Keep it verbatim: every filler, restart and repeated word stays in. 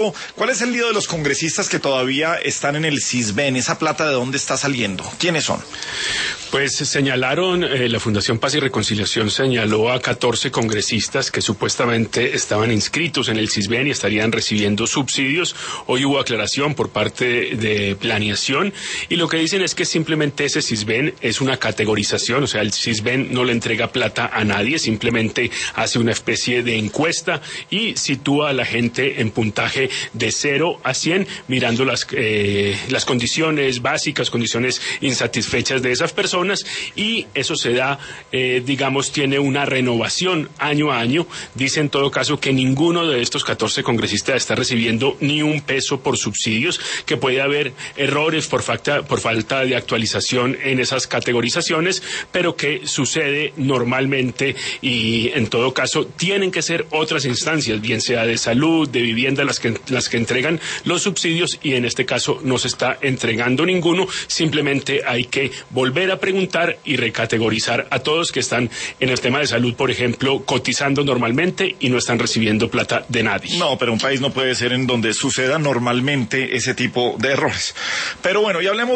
¿Cuál es el lío de los congresistas que todavía están en el Sisbén? ¿Esa plata de dónde está saliendo? ¿Quiénes son? Pues señalaron, eh, la Fundación Paz y Reconciliación señaló a catorce congresistas que supuestamente estaban inscritos en el Sisbén y estarían recibiendo subsidios. Hoy hubo aclaración por parte de Planeación y lo que dicen es que simplemente ese Sisbén es una categorización, o sea, el Sisbén no le entrega plata a nadie, simplemente hace una especie de encuesta y sitúa a la gente en puntaje de cero a cien, mirando las, eh, las condiciones básicas, condiciones insatisfechas de esas personas, y eso se da, eh, digamos, tiene una renovación año a año. Dice en todo caso que ninguno de estos catorce congresistas está recibiendo ni un peso por subsidios, que puede haber errores por falta, por falta de actualización en esas categorizaciones, pero que sucede normalmente y en todo caso tienen que ser otras instancias, bien sea de salud, de vivienda, las que las que entregan los subsidios, y en este caso no se está entregando ninguno. Simplemente hay que volver a preguntar y recategorizar a todos que están en el tema de salud, por ejemplo, cotizando normalmente y no están recibiendo plata de nadie. No, pero un país no puede ser en donde suceda normalmente ese tipo de errores. Pero bueno, y hablemos